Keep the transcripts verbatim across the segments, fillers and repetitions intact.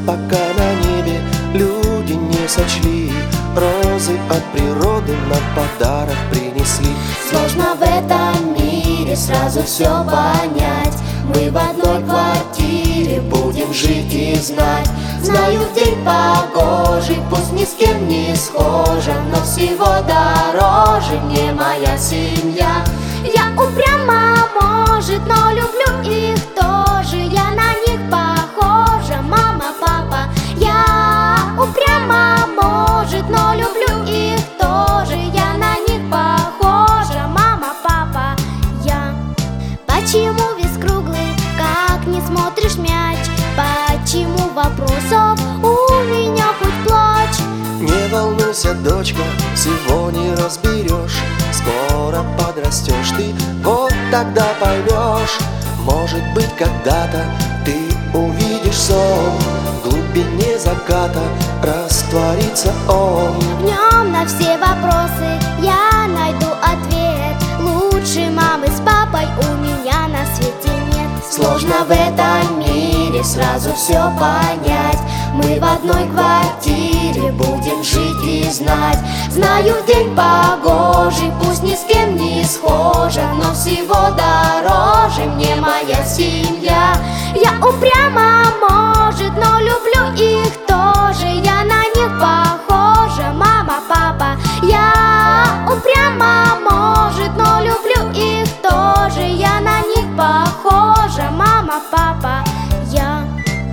пока на небе люди не сочли. Розы от природы нам подарок принесли. Сложно в этом мире сразу все понять. Мы в одной квартире будем жить и знать. Знаю, в день погожий, пусть ни с кем не схожа, но всего дороже мне моя семья. Я упряма, может, но люблю их тоже. Я на них похожа, мама, папа. Я упряма, может, но люблю их тоже. Я на них похожа, мама, папа. Я. Почему весь круглый, как не смотришь мяч? Почему вопросов у меня хоть плачь? Не волнуйся, дочка, всего не разберешь. Скоро подрастешь ты, вот тогда поймешь. Может быть, когда-то ты увидишь сон, в глубине заката растворится он. В нем на все вопросы я найду ответ. Лучше мамы с папой у меня на свете нет. Сложно в этом мире сразу все понять. Мы в одной квартире будем жить и знать. Знаю, в день погожий, пусть ни с кем не схожа, но всего дороже мне моя семья. Я упряма, может, но люблю их тоже. Я на них похожа, мама, папа. Я упряма, может, но люблю их тоже. Я на них похожа, мама, папа. Я.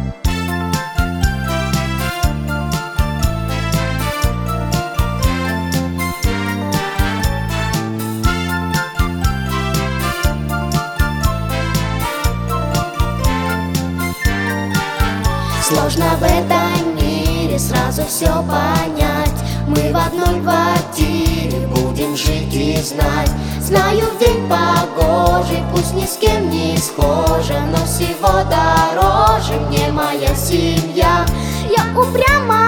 Сложно в этом мире сразу все понять. Мы в одной квартире будем жить и знать. Знаю, в день погожий, пусть ни с кем не схожа, но всего дороже мне моя семья. Я упряма,